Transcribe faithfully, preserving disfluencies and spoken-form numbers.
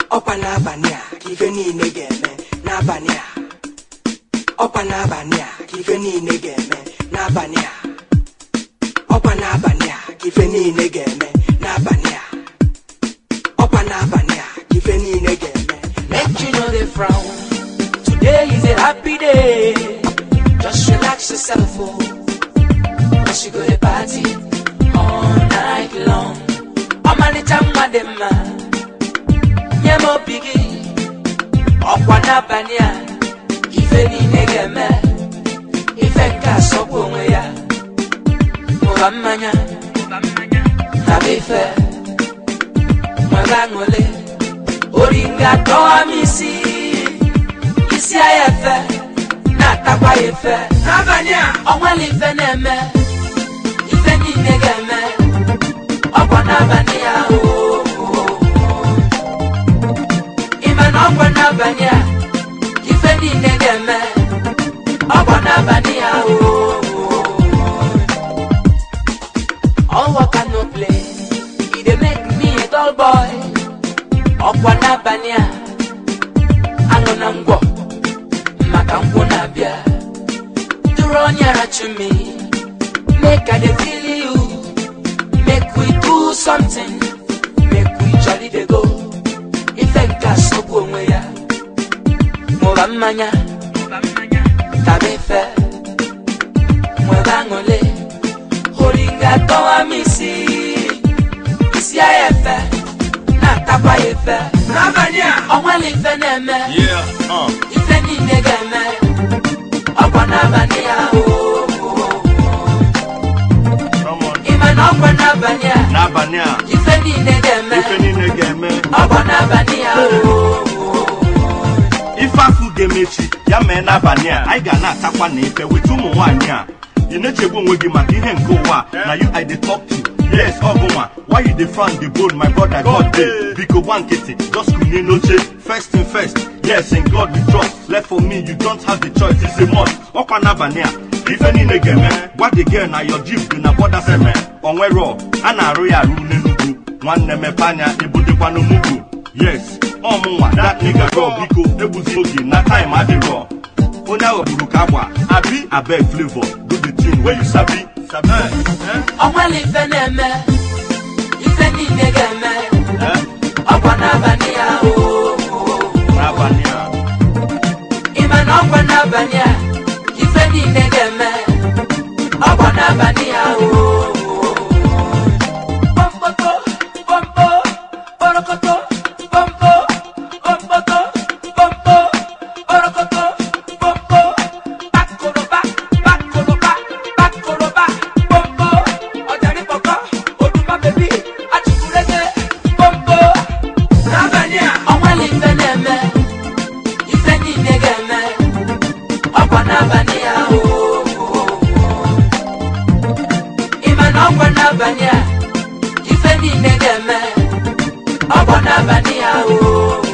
Opa n'abania, ife niile ga-eme n'abania. Opa n'abania, ife niile ga-eme n'abania. Opa n'abania, ife niile ga-eme n'abania. Opa n'abania, ife niile ga-eme. Make you know they frown. Today is a happy day. Just relax yourself, oh. Cause you go to party all night long. I'm on the time, madam. Nyemo bigi Okwa n'abania Ife niile ga-eme Ife nke asọpụ onwe ya Mụba mmanya Naba ife Nwebe aṅụle Oringa tọwa m isi Isi ya efe Na-atakwa ya efe N'abania Onwele ife na-eme Ife niile ga-eme Okwa n'abania o Okwa n'abania, ife niile ga-eme. Okwa n'abania, oh. All work and no play, it dey make me a dull boy. Okwa n'abania, anụ na ngwọ, maka ngwọ na-abịa. Duro nyara to me, make I dey feel you. Make we do something, make we jolly dey go. Ife nke asọpụ onwe ya Mụba mmanya Taba ife Nwebe aṅụle Oringa tọwa m isi Isi ya efe Na-atakwa ya efe N'abania Onwele ife na-eme Ife niile ga-eme Okwa n'abania Ịma na okwa n'abania Ife niile ga-eme Okwa n'abania Ife afụ ga-emechi ya mee n'abania anyị ga na-atakwa na ife wetu ụmụ nwaanyị a ị na-echegbu onwe gị maka ihe nke ụwa na you I dey talk to. Yes, ọgụnwa why you dey frown the bold my brother God dey biko gba nkịtị just kunye n'oche first thing first. Yes, in God we trust. Left for me you don't have the choice, it's a must. Okwa n'abania ife niile ga-eme gwa the girl na your jeep dị na border seme onwero a na-arụ ya arụ n'Enugu nwanne mepe anya ebudekwa n'Omugu. Yes, ọmụnwa that nigga girl biko ebuzi oge na time adịrọ onye ahụ gburu ka agba abi abeg flavor do the thing wey you sabi sabi. Onwele ife na-eme ife niile ga-eme Okwa n'abania o n'abania Ịma na okwa n'abania ife niile ga-eme Okwa n'abania o Pompoto pompo porokoto pompo pompoto pompo porokoto pompo Bakoloba bakoloba bakoloba pompo Ojari poko oduma baby achukurege pompo N'abania Onwele ife na-eme Ife niile ga-eme Okwa n'abania o Ịma na okwa n'abania Ife niile ga-eme Okwa n'abania o